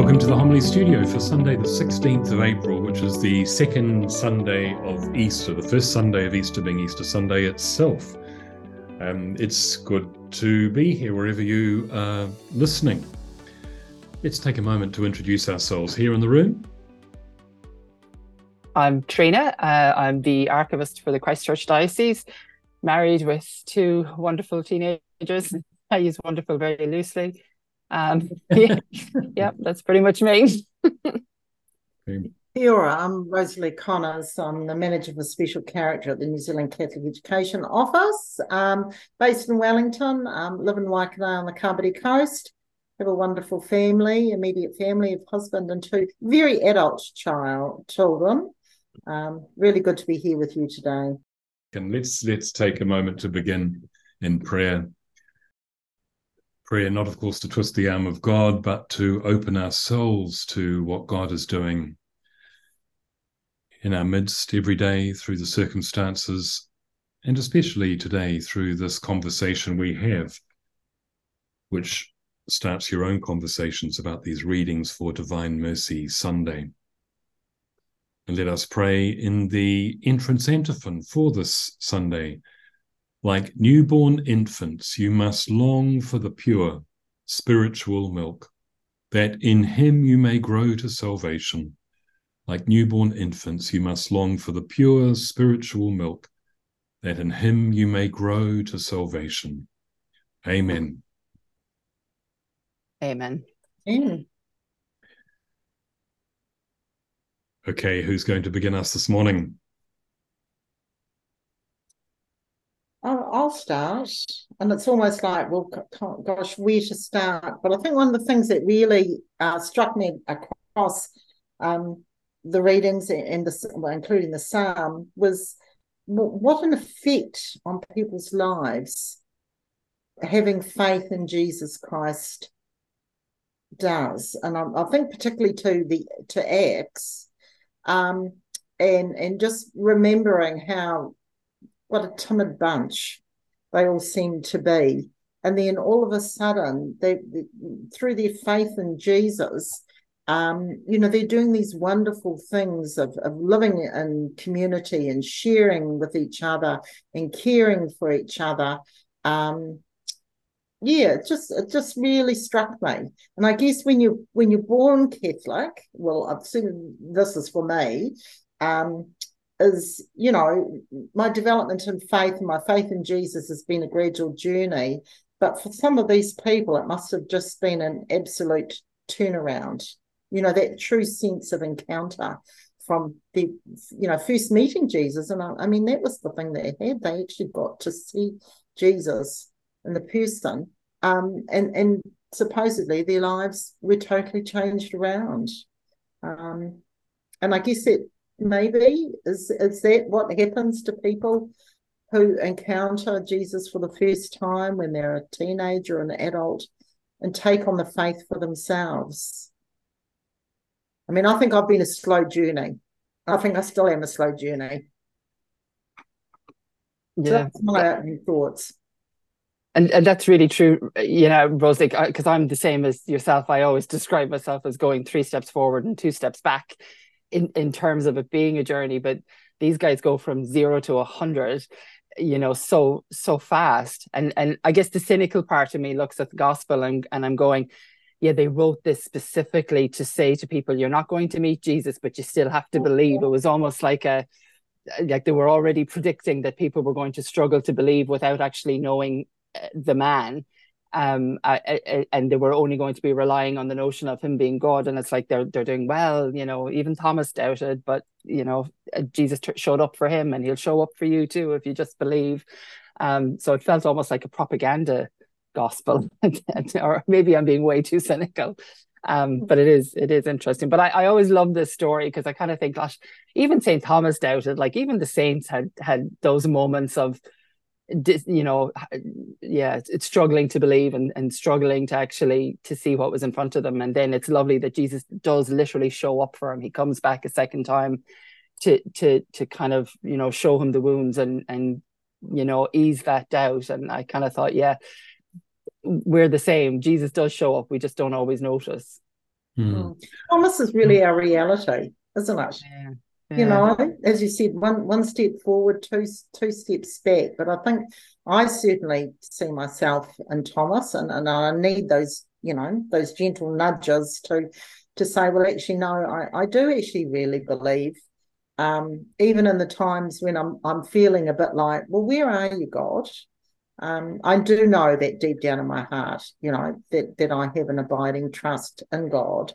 Welcome to the Homily Studio for Sunday the 16th of April, which is the second Sunday of Easter, the first Sunday of Easter being Easter Sunday itself. It's good to be here wherever you are listening. Let's take a moment to introduce ourselves here in the room. I'm Trina. I'm the archivist for the Christchurch Diocese, married with two wonderful teenagers. I use wonderful very loosely. Yeah, that's pretty much me. Kia ora, I'm Rosalie Connors. I'm the manager for special character at the New Zealand Catholic Education Office, based in Wellington. Live in Waikanae on the Kapiti Coast. Have a wonderful family, immediate family of husband and two very adult children. Really good to be here with you today. And let's take a moment to begin in prayer. Prayer not, of course, to twist the arm of God, but to open ourselves to what God is doing in our midst every day through the circumstances, and especially today through this conversation we have, which starts your own conversations about these readings for Divine Mercy Sunday. And let us pray in the entrance antiphon for this Sunday. Like newborn infants, you must long for the pure spiritual milk, that in him you may grow to salvation. Like newborn infants, you must long for the pure spiritual milk, that in him you may grow to salvation. Amen. Amen. Okay, who's going to begin us this morning? I'll start, and it's almost like, well, gosh, where to start? But I think one of the things that really struck me across the readings and including the psalm was what an effect on people's lives having faith in Jesus Christ does. And I think particularly to Acts, and just remembering what a timid bunch they all seem to be. And then all of a sudden, they through their faith in Jesus, they're doing these wonderful things of living in community and sharing with each other and caring for each other. It just really struck me. And I guess when you're born Catholic, well, I've seen this is for me, is, my development in faith and my faith in Jesus has been a gradual journey. But for some of these people, it must have just been an absolute turnaround, that true sense of encounter from the, first meeting Jesus. And I mean, that was the thing they had. They actually got to see Jesus in the person. And supposedly their lives were totally changed around. And I guess that maybe is that what happens to people who encounter Jesus for the first time when they're a teenager or an adult and take on the faith for themselves. I mean, I think I've been a slow journey. I think I still am a slow journey. Yeah. So that's my opening thoughts. And that's really true, Rosalie, because I'm the same as yourself. I always describe myself as going 3 steps forward and 2 steps back in terms of it being a journey. But these guys go from 0 to 100, so fast. And I guess the cynical part of me looks at the gospel and I'm going, yeah, they wrote this specifically to say to people, you're not going to meet Jesus, but you still have to believe. It was almost like they were already predicting that people were going to struggle to believe without actually knowing the man, and they were only going to be relying on the notion of him being God. And it's like they're doing well, even Thomas doubted, but Jesus showed up for him, and he'll show up for you too if you just believe. So it felt almost like a propaganda gospel, or maybe I'm being way too cynical. But it is interesting. But I always love this story because I kind of think, gosh, even St. Thomas doubted. Like even the saints had those moments of, it's struggling to believe and struggling to actually to see what was in front of them. And then it's lovely that Jesus does literally show up for him. He comes back a second time to kind of show him the wounds and ease that doubt. And I kind of thought, yeah, we're the same. Jesus does show up, we just don't always notice. Thomas is really our reality, isn't it? Yeah. You know, as you said, one step forward, two steps back. But I think I certainly see myself in Thomas, and I need those, you know, those gentle nudges to say, well, actually, no, I do actually really believe. Even in the times when I'm feeling a bit like, well, where are you, God? I do know that deep down in my heart, you know, that I have an abiding trust in God.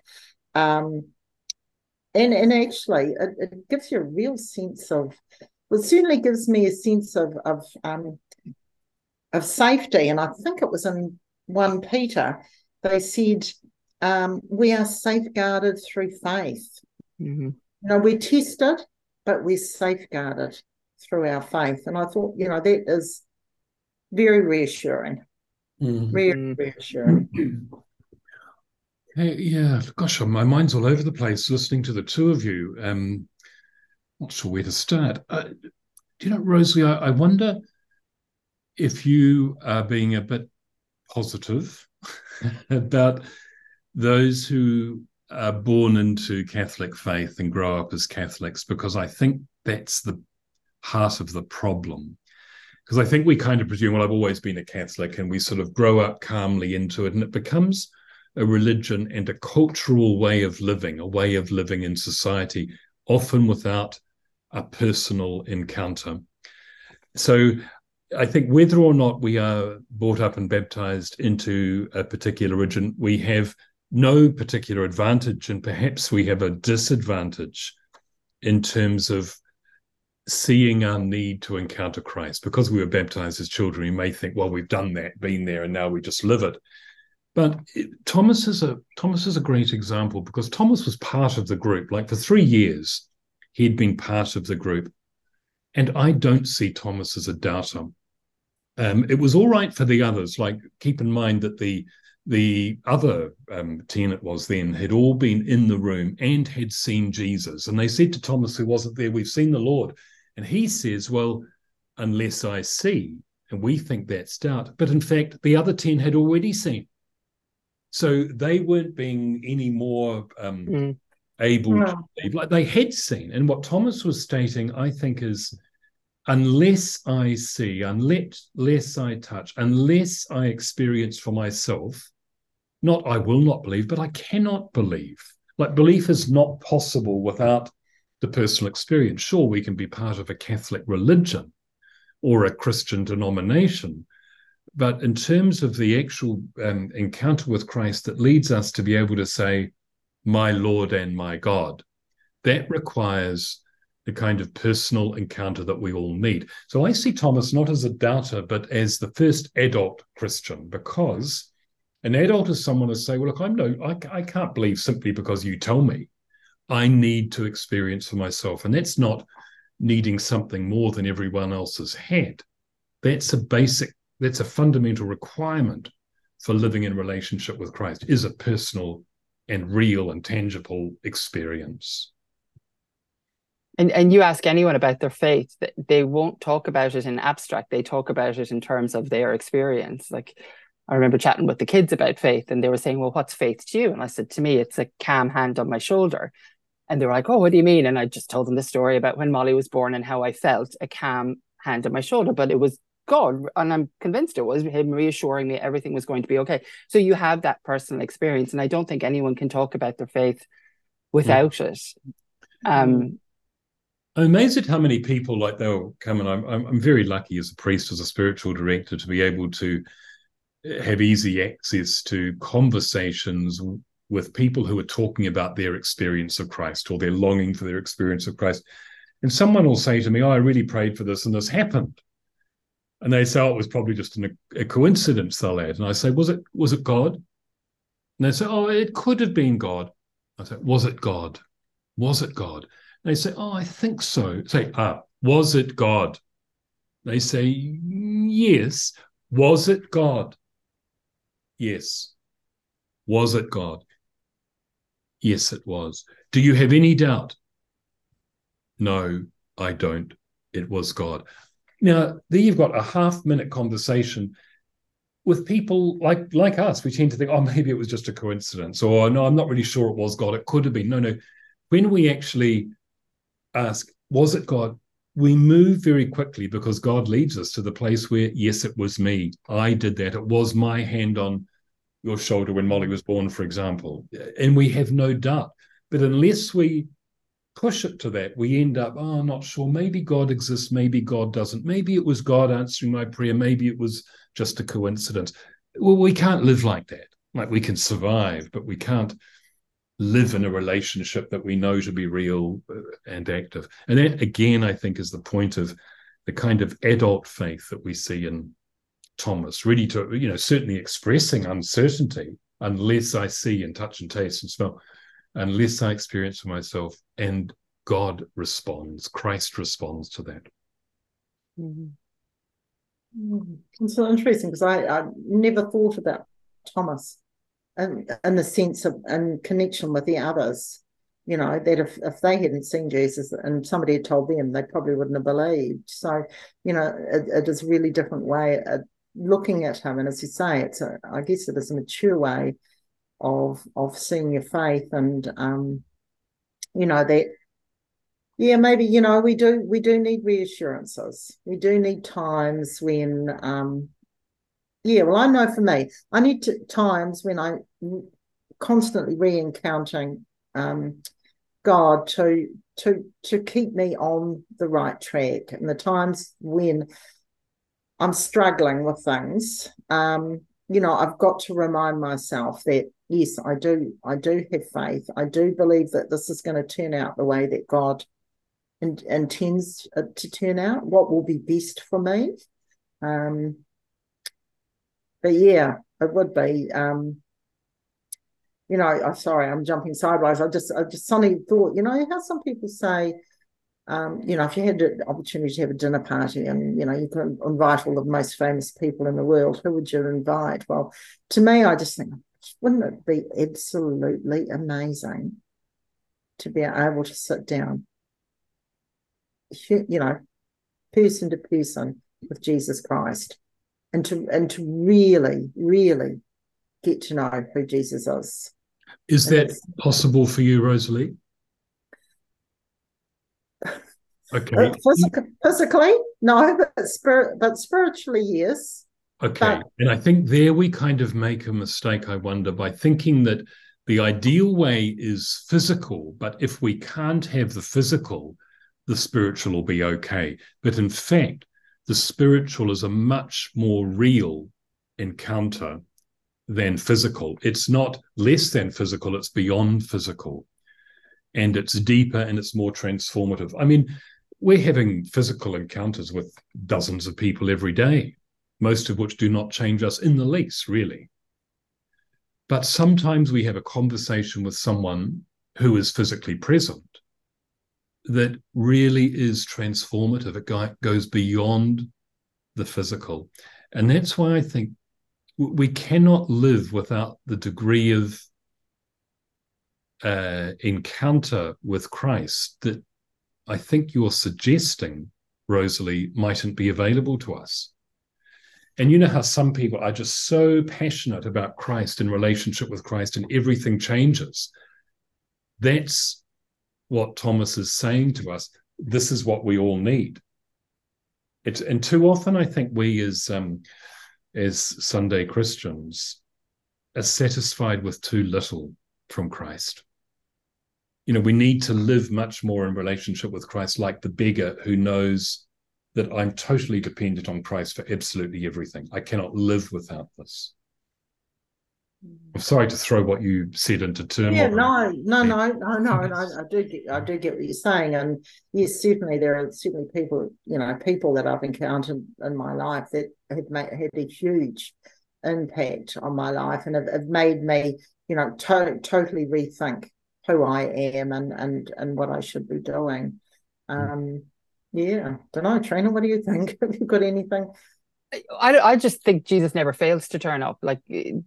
And actually, it gives you a real sense of, well, it certainly gives me a sense of safety. And I think it was in 1 Peter, they said, we are safeguarded through faith. Mm-hmm. You know, we're tested, but we're safeguarded through our faith. And I thought, you know, that is very reassuring. Very reassuring. Hey, yeah, gosh, my mind's all over the place listening to the two of you. Not sure where to start. Do you know, Rosalie, I wonder if you are being a bit positive about those who are born into Catholic faith and grow up as Catholics, because I think that's the heart of the problem. Because I think we kind of presume, well, I've always been a Catholic, and we sort of grow up calmly into it, and it becomes a religion and a cultural way of living, a way of living in society, often without a personal encounter. So I think whether or not we are brought up and baptized into a particular religion, we have no particular advantage, and perhaps we have a disadvantage in terms of seeing our need to encounter Christ. Because we were baptized as children, we may think, well, we've done that, been there, and now we just live it. But Thomas is a great example, because Thomas was part of the group. Like for 3 years, he'd been part of the group. And I don't see Thomas as a doubter. It was all right for the others. Like, keep in mind that the other 10 it was then had all been in the room and had seen Jesus. And they said to Thomas, who wasn't there, we've seen the Lord. And he says, well, unless I see. And we think that's doubt. But in fact, the other 10 had already seen. So they weren't being any more able to believe. Like, they had seen. And what Thomas was stating, I think, is unless I see, unless I touch, unless I experience for myself, not I will not believe, but I cannot believe. Like, belief is not possible without the personal experience. Sure, we can be part of a Catholic religion or a Christian denomination, but in terms of the actual encounter with Christ that leads us to be able to say, my Lord and my God, that requires the kind of personal encounter that we all need. So I see Thomas not as a doubter, but as the first adult Christian, because an adult is someone who say, well, look, I can't believe simply because you tell me. I need to experience for myself. And that's not needing something more than everyone else has had. That's a fundamental requirement for living in relationship with Christ, is a personal and real and tangible experience. And you ask anyone about their faith, they won't talk about it in abstract. They talk about it in terms of their experience. Like, I remember chatting with the kids about faith, and they were saying, well, what's faith to you? And I said, to me, it's a calm hand on my shoulder. And they were like, oh, what do you mean? And I just told them the story about when Molly was born and how I felt a calm hand on my shoulder. But it was God, and I'm convinced it was him reassuring me everything was going to be okay. So you have that personal experience, and I don't think anyone can talk about their faith without it. I'm amazed at how many people, like, they'll come, and I'm very lucky as a priest, as a spiritual director, to be able to have easy access to conversations with people who are talking about their experience of Christ, or their longing for their experience of Christ. And someone will say to me, oh, I really prayed for this and this happened. And they say, oh, it was probably just a coincidence, they'll add. And I say, was it God? And they say, oh, it could have been God. I say, was it God? Was it God? They say, oh, I think so. Say, was it God? They say, yes. Was it God? Yes. Was it God? Yes, it was. Do you have any doubt? No, I don't. It was God. Now, there you've got a half-minute conversation with people like us, we tend to think, oh, maybe it was just a coincidence, or no, I'm not really sure it was God. It could have been. No. When we actually ask, was it God? We move very quickly because God leads us to the place where, yes, it was me. I did that. It was my hand on your shoulder when Molly was born, for example. And we have no doubt. But unless we push it to that, we end up, oh, I'm not sure. Maybe God exists. Maybe God doesn't. Maybe it was God answering my prayer. Maybe it was just a coincidence. Well, we can't live like that. Like, we can survive, but we can't live in a relationship that we know to be real and active. And that, again, I think is the point of the kind of adult faith that we see in Thomas, really to, certainly expressing uncertainty, unless I see and touch and taste and smell, unless I experience for myself. And God responds, Christ responds to that. It's so interesting because I never thought about Thomas and in the sense of and connection with the others, that if they hadn't seen Jesus and somebody had told them, they probably wouldn't have believed. So, it is a really different way of looking at him. And as you say, I guess it is a mature way of seeing your faith, and that, yeah, maybe, we do need reassurances. We do need times when well, I know for me, I need times when I'm constantly re-encountering God to keep me on the right track. And the times when I'm struggling with things, I've got to remind myself that, yes, I do have faith. I do believe that this is going to turn out the way that God intends it to turn out, what will be best for me. But yeah, it would be, I'm sorry, I'm jumping sideways. I just suddenly thought, how some people say, if you had the opportunity to have a dinner party and, you could invite all the most famous people in the world, who would you invite? Well, to me, I just think, wouldn't it be absolutely amazing to be able to sit down, person to person with Jesus Christ, and to really, really get to know who Jesus is. Is that possible for you, Rosalie? Okay. Physically, no, but spiritually, yes. Okay. And I think there we kind of make a mistake, I wonder, by thinking that the ideal way is physical, but if we can't have the physical, the spiritual will be okay. But in fact, the spiritual is a much more real encounter than physical. It's not less than physical, it's beyond physical. And it's deeper and it's more transformative. I mean, we're having physical encounters with dozens of people every day, most of which do not change us in the least, really. But sometimes we have a conversation with someone who is physically present that really is transformative. It goes beyond the physical. And that's why I think we cannot live without the degree of encounter with Christ that I think you're suggesting, Rosalie, mightn't be available to us. And you know how some people are just so passionate about Christ and relationship with Christ and everything changes. That's what Thomas is saying to us. This is what we all need. And too often I think we as Sunday Christians are satisfied with too little from Christ. We need to live much more in relationship with Christ, like the beggar who knows that I'm totally dependent on Christ for absolutely everything. I cannot live without this. I'm sorry to throw what you said into turmoil. Yeah, no. I do get what you're saying, and yes, certainly there are people that I've encountered in my life that have had a huge impact on my life and have made me, totally rethink who I am and what I should be doing. Yeah, don't know, Trina, what do you think? Have you got anything? I just think Jesus never fails to turn up. Like, you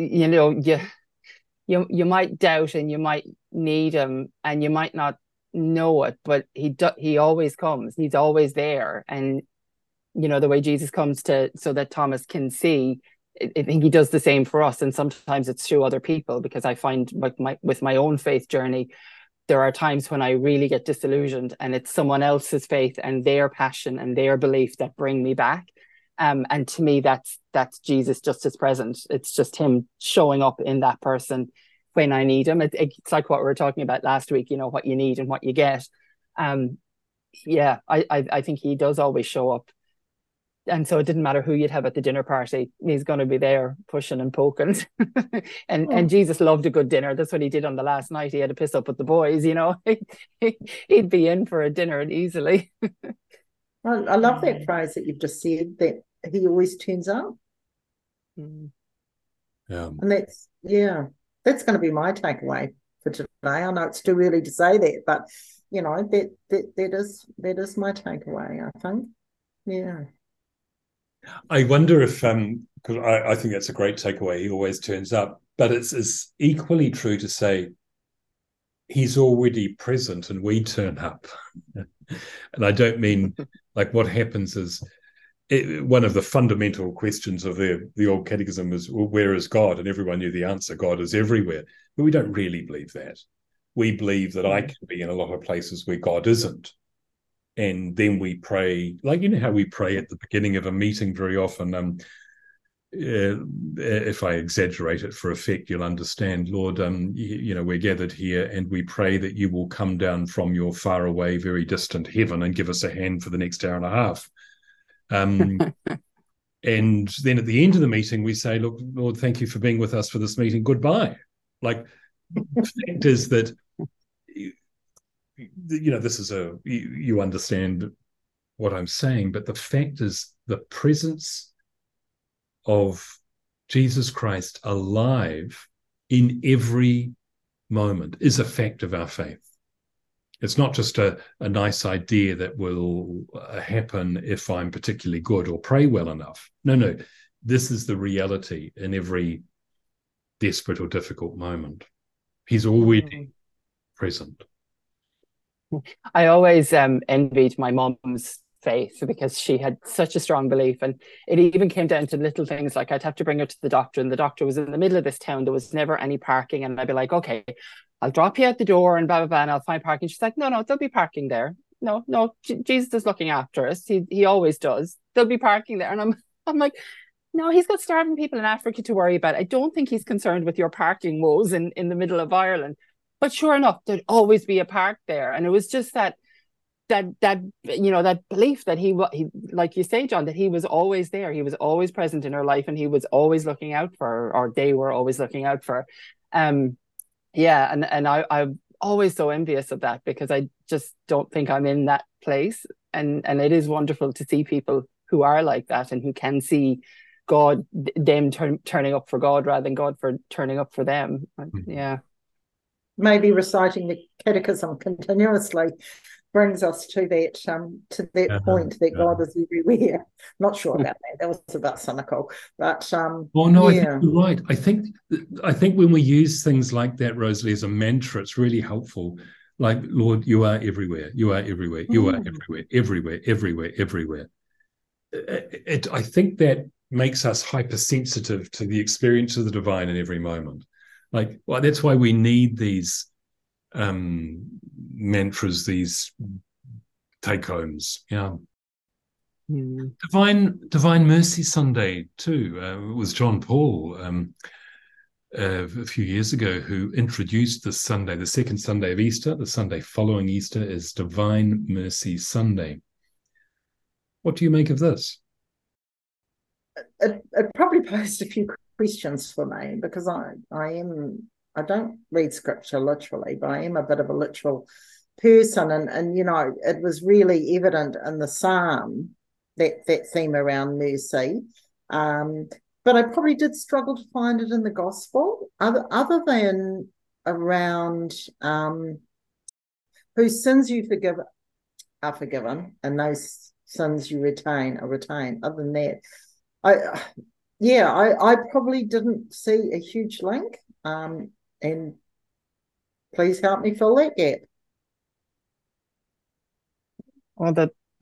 might doubt and you might need him and you might not know it, but he always comes. He's always there. And the way Jesus comes so that Thomas can see, I think he does the same for us, and sometimes it's through other people, because I find with my own faith journey, there are times when I really get disillusioned, and it's someone else's faith and their passion and their belief that bring me back. And to me, that's Jesus just as present. It's just him showing up in that person when I need him. It's like what we were talking about last week, what you need and what you get. Yeah, I think he does always show up. And so it didn't matter who you'd have at the dinner party, he's going to be there pushing and poking. and Jesus loved a good dinner. That's what he did on the last night. He had to piss up with the boys, he'd be in for a dinner easily. I love that phrase that you've just said, that he always turns up. Yeah. And that's going to be my takeaway for today. I know it's too early to say that, but that is my takeaway, I think. Yeah. I wonder if, because I think that's a great takeaway, he always turns up, but it's equally true to say he's already present and we turn up. And I don't mean like what happens is, one of the fundamental questions of the old catechism is, well, where is God? And everyone knew the answer, God is everywhere. But we don't really believe that. We believe that I can be in a lot of places where God isn't. And then we pray, like, how we pray at the beginning of a meeting very often. If I exaggerate it for effect, you'll understand, Lord, we're gathered here and we pray that you will come down from your far away, very distant heaven and give us a hand for the next hour and a half. And then at the end of the meeting, we say, look, Lord, thank you for being with us for this meeting. Goodbye. Like, the fact is that, this is you understand what I'm saying, but the fact is the presence of Jesus Christ alive in every moment is a fact of our faith. It's not just a nice idea that will happen if I'm particularly good or pray well enough. No, this is the reality in every desperate or difficult moment. He's already present. I always envied my mom's faith, because she had such a strong belief, and it even came down to little things like I'd have to bring her to the doctor, and the doctor was in the middle of this town. There was never any parking, and I'd be like, okay, I'll drop you at the door and blah blah blah, and I'll find parking. She's like, no, there'll be parking there. No, Jesus is looking after us. He always does. There'll be parking there. And I'm like, no, he's got starving people in Africa to worry about. I don't think he's concerned with your parking woes in the middle of Ireland. But sure enough, there'd always be a park there. And it was just that belief that he, like you say, John, that he was always there. He was always present in her life, and he was always looking out for her, or they were always looking out for her. And I'm always so envious of that, because I just don't think I'm in that place. And it is wonderful to see people who are like that and who can see God, them turning up for God rather than God for turning up for them. Yeah. Maybe reciting the catechism continuously brings us to that point that God is everywhere. Not sure about that. That was a bit cynical, but no, I think you're right. I think when we use things like that, Rosalie, as a mantra, it's really helpful. Like, Lord, you are everywhere. You are everywhere. You are everywhere. Everywhere. Everywhere. Everywhere. I think that makes us hypersensitive to the experience of the divine in every moment. Like, well, that's why we need these mantras, these take-homes. Yeah. Divine Mercy Sunday too. It was John Paul a few years ago who introduced this Sunday, the second Sunday of Easter. The Sunday following Easter is Divine Mercy Sunday. What do you make of this? It probably posed a few questions for me, because I don't read scripture literally, but I am a bit of a literal person, and it was really evident in the psalm, that theme around mercy, but I probably did struggle to find it in the gospel, other than around whose sins you forgive are forgiven, and those sins you retain are retained. Other than that, I probably didn't see a huge link, and please help me fill that gap. Well,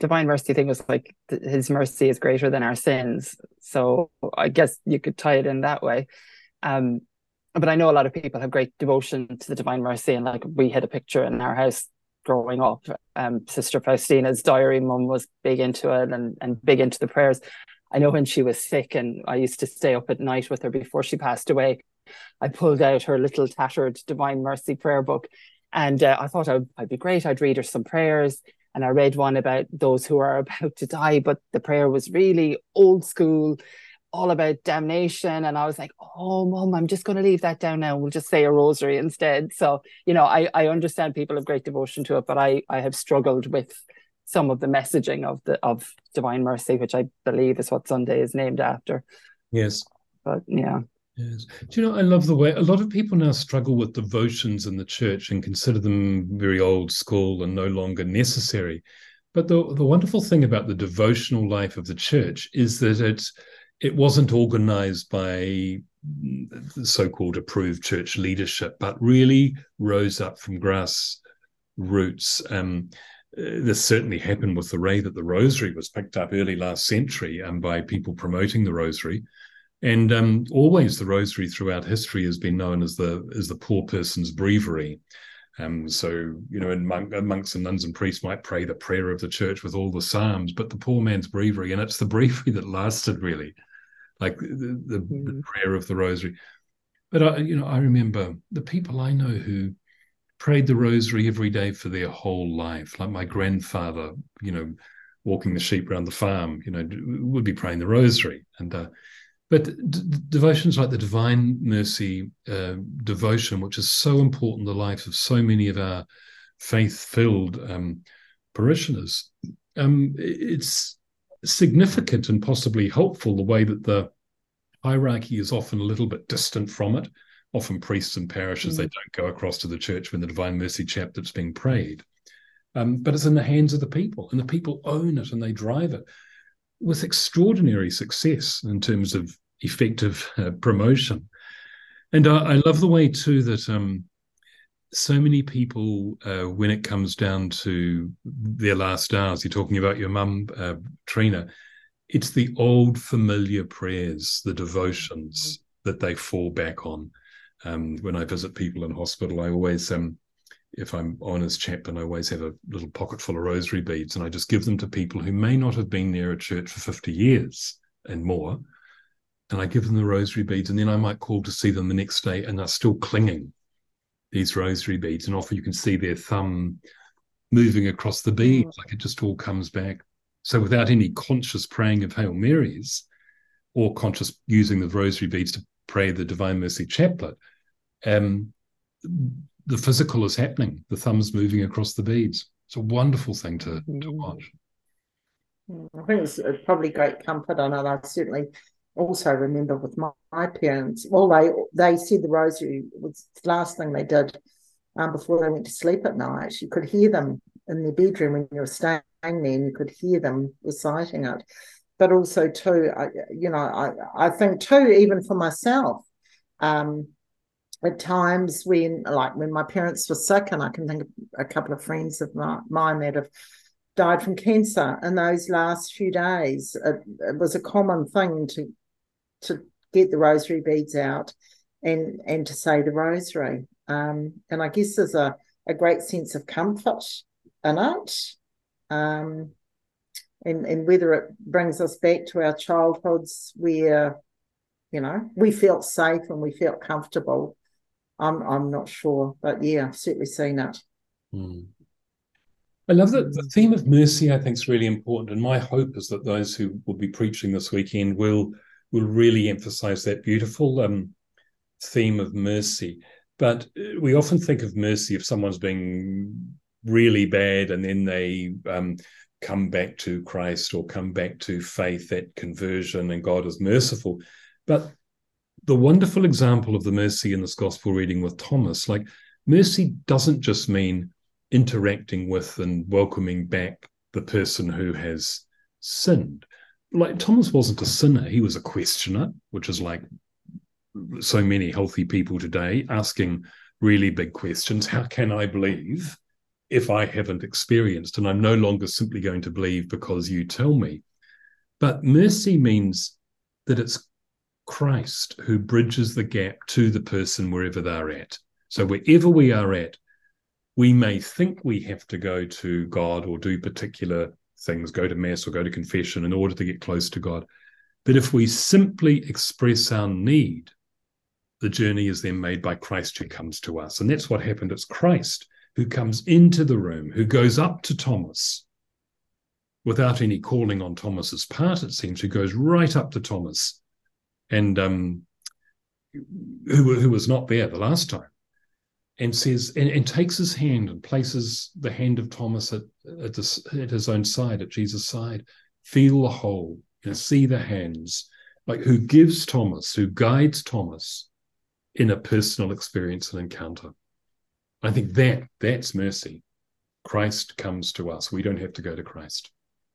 Divine Mercy thing was like his mercy is greater than our sins. So I guess you could tie it in that way. Um, but I know a lot of people have great devotion to the Divine Mercy, and like we had a picture in our house growing up. Sister Faustina's diary, mum was big into it and big into the prayers. I know when she was sick and I used to stay up at night with her before she passed away, I pulled out her little tattered Divine Mercy prayer book, and I thought I'd be great. I'd read her some prayers, and I read one about those who are about to die, but the prayer was really old school, all about damnation. And I was like, oh, Mum, I'm just going to leave that down now. We'll just say a rosary instead. So, I understand people have great devotion to it, but I have struggled with some of the messaging of Divine Mercy, which I believe is what Sunday is named after. Yes. But yeah. Yes. Do you know, I love the way a lot of people now struggle with devotions in the church and consider them very old school and no longer necessary. But the wonderful thing about the devotional life of the church is that it wasn't organized by the so-called approved church leadership, but really rose up from grassroots. This certainly happened with the way that the Rosary was picked up early last century by people promoting the Rosary. And always the Rosary throughout history has been known as the poor person's breviary. So, monks and nuns and priests might pray the prayer of the church with all the psalms, but the poor man's breviary, and it's the breviary that lasted really, like the prayer of the Rosary. But, I remember the people I know who prayed the Rosary every day for their whole life, like my grandfather, walking the sheep around the farm, would be praying the Rosary. But devotions like the Divine Mercy devotion, which is so important in the life of so many of our faith-filled parishioners, it's significant and possibly helpful the way that the hierarchy is often a little bit distant from it. Often priests and parishes, they don't go across to the church when the Divine Mercy chaplet's being prayed. But it's in the hands of the people, and the people own it and they drive it with extraordinary success in terms of effective promotion. And I love the way too that so many people, when it comes down to their last hours, you're talking about your mum, Trina, it's the old familiar prayers, the devotions that they fall back on. When I visit people in hospital, I always, if I'm on as chaplain, I always have a little pocket full of rosary beads, and I just give them to people who may not have been near a church for 50 years and more. And I give them the rosary beads, and then I might call to see them the next day, and they're still clinging these rosary beads. And often you can see their thumb moving across the beads, like it just all comes back. So without any conscious praying of Hail Marys or conscious using the rosary beads to pray the Divine Mercy chaplet, the physical is happening. The thumb's moving across the beads. It's a wonderful thing to watch. I think it's probably great comfort. I know I certainly also remember with my parents, well, they said the rosary was the last thing they did before they went to sleep at night. You could hear them in their bedroom when you were staying there, and you could hear them reciting it. But also too, I think too, even for myself, at times when my parents were sick, and I can think of a couple of friends of mine that have died from cancer in those last few days, it was a common thing to get the rosary beads out and to say the rosary. And I guess there's a great sense of comfort in it. And whether it brings us back to our childhoods where, we felt safe and we felt comfortable, I'm not sure. But yeah, I've certainly seen it. I love that the theme of mercy, I think, is really important. And my hope is that those who will be preaching this weekend will really emphasize that beautiful theme of mercy. But we often think of mercy if someone's being really bad and then they come back to Christ or come back to faith at conversion and God is merciful. But the wonderful example of the mercy in this gospel reading with Thomas, like mercy doesn't just mean interacting with and welcoming back the person who has sinned. Like Thomas wasn't a sinner, he was a questioner, which is like so many healthy people today asking really big questions. How can I believe if I haven't experienced, and I'm no longer simply going to believe because you tell me. But mercy means that it's Christ who bridges the gap to the person wherever they're at. So wherever we are at, we may think we have to go to God or do particular things, go to Mass or go to confession in order to get close to God. But if we simply express our need, the journey is then made by Christ who comes to us. And that's what happened. It's Christ who comes into the room, who goes up to Thomas without any calling on Thomas's part, it seems, who goes right up to Thomas and who was not there the last time, and says, and takes his hand and places the hand of Thomas at his own side, at Jesus' side. Feel the hole, see the hands, like who gives Thomas, who guides Thomas in a personal experience and encounter. I think that's mercy. Christ comes to us. We don't have to go to Christ.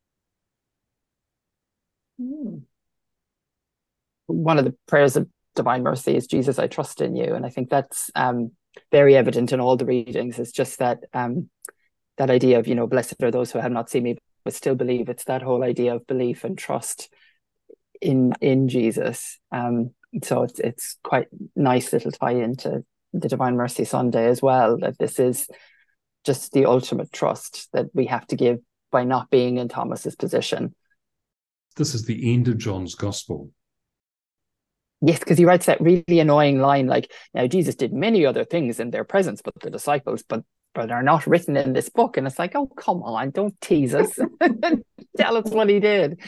One of the prayers of divine mercy is, Jesus, I trust in you. And I think that's very evident in all the readings. It's just that that idea of, blessed are those who have not seen me but still believe. It's that whole idea of belief and trust in Jesus. So it's quite nice little tie into the Divine Mercy Sunday as well, that this is just the ultimate trust that we have to give by not being in Thomas's position. This is the end of John's Gospel. Yes, because he writes that really annoying line like, now Jesus did many other things in their presence, but the disciples, but are not written in this book. And it's like, oh, come on, don't tease us. Tell us what he did.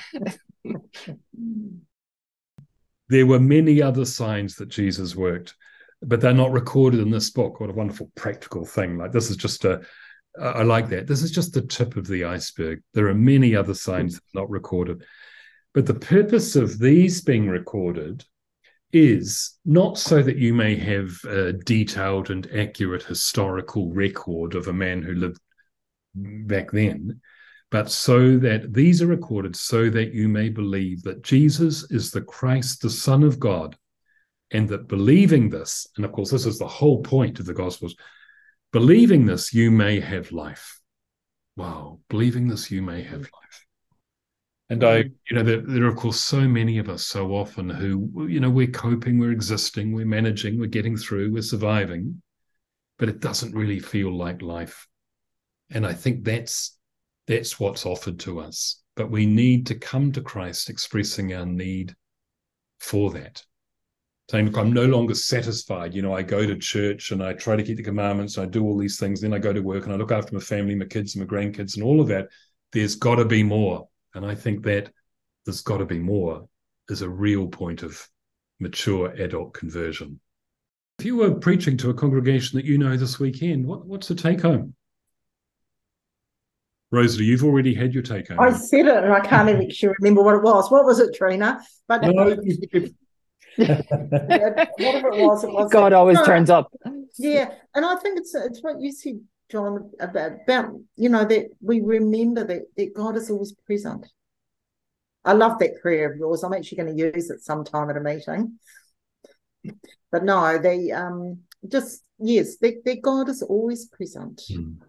There were many other signs that Jesus worked, but they're not recorded in this book. What a wonderful practical thing. Like, this is just I like that. This is just the tip of the iceberg. There are many other signs not recorded. But the purpose of these being recorded is not so that you may have a detailed and accurate historical record of a man who lived back then, but so that these are recorded so that you may believe that Jesus is the Christ, the Son of God, and that believing this, and of course this is the whole point of the Gospels, believing this, you may have life. Wow, believing this, you may have life. And there are, of course, so many of us so often who, we're coping, we're existing, we're managing, we're getting through, we're surviving, but it doesn't really feel like life. And I think that's what's offered to us. But we need to come to Christ expressing our need for that. Saying, look, I'm no longer satisfied. I go to church and I try to keep the commandments, and I do all these things. Then I go to work and I look after my family, my kids and my grandkids and all of that. There's got to be more. And I think that there's got to be more is a real point of mature adult conversion. If you were preaching to a congregation that this weekend, what's the take home? Rosalie, you've already had your take home. I said it and I can't even remember what it was. What was it, Trina? But no. Whatever it was. God always turns up. Yeah, and I think it's what you said, John, about that we remember that God is always present. I love that prayer of yours. I'm actually going to use it sometime at a meeting. But no, that God is always present.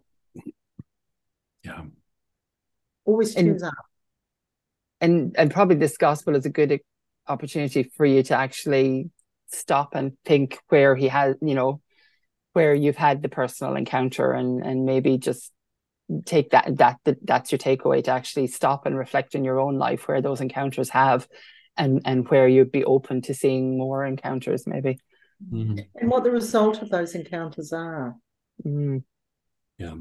Yeah. Always turns up. And probably this gospel is a good opportunity for you to actually stop and think where he has, where you've had the personal encounter, and maybe just take that's your takeaway, to actually stop and reflect in your own life where those encounters have, and where you'd be open to seeing more encounters maybe. And what the result of those encounters are. Yeah.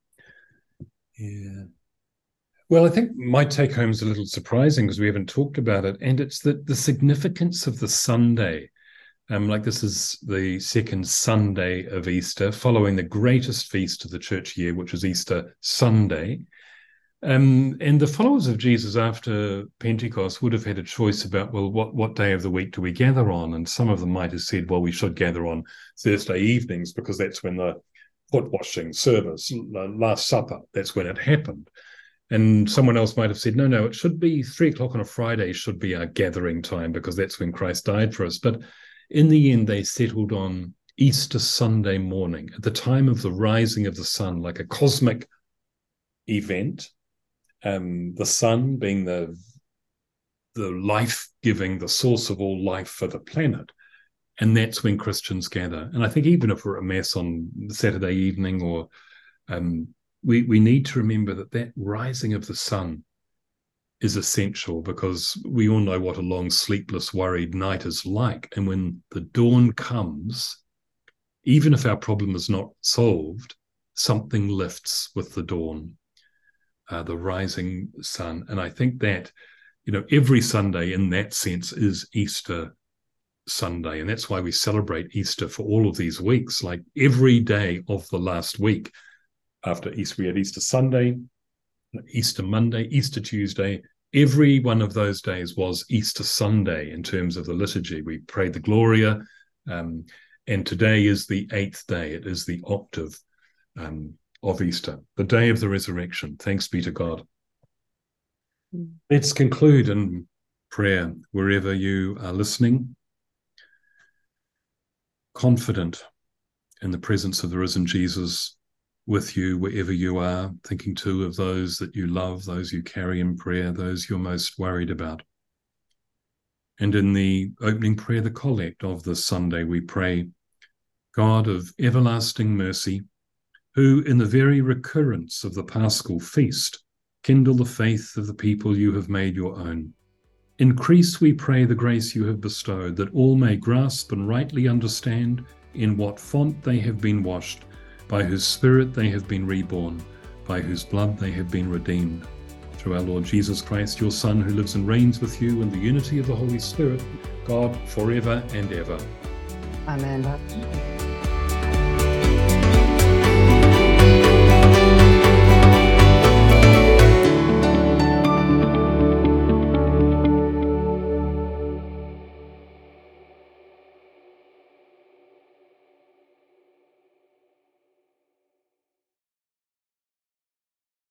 Well, I think my take home is a little surprising because we haven't talked about it, and it's that the significance of the Sunday. This is the second Sunday of Easter, following the greatest feast of the church year, which is Easter Sunday. And the followers of Jesus after Pentecost would have had a choice about, well, what day of the week do we gather on? And some of them might have said, well, we should gather on Thursday evenings because that's when the foot washing service, Last Supper, that's when it happened. And someone else might have said, no, it should be 3:00 on a Friday should be our gathering time because that's when Christ died for us. But in the end, they settled on Easter Sunday morning, at the time of the rising of the sun, like a cosmic event, the sun being the life-giving, the source of all life for the planet. And that's when Christians gather. And I think even if we're at Mass on Saturday evening, or we need to remember that rising of the sun is essential, because we all know what a long, sleepless, worried night is like. And when the dawn comes, even if our problem is not solved, something lifts with the dawn, the rising sun. And I think that, every Sunday in that sense is Easter Sunday. And that's why we celebrate Easter for all of these weeks. Like every day of the last week after Easter, we had Easter Sunday, Easter Monday, Easter Tuesday. Every one of those days was Easter Sunday in terms of the liturgy. We prayed the Gloria, and today is the 8th day. It is the octave of Easter, the day of the resurrection. Thanks be to God. Let's conclude in prayer wherever you are listening, confident in the presence of the risen Jesus with you wherever you are, thinking too of those that you love, those you carry in prayer, those you're most worried about. And in the opening prayer, the collect of this Sunday, we pray, God of everlasting mercy, who in the very recurrence of the Paschal feast kindle the faith of the people you have made your own. Increase, we pray, the grace you have bestowed, that all may grasp and rightly understand in what font they have been washed, by whose Spirit they have been reborn, by whose blood they have been redeemed. Through our Lord Jesus Christ, your Son, who lives and reigns with you in the unity of the Holy Spirit, God, forever and ever. Amen.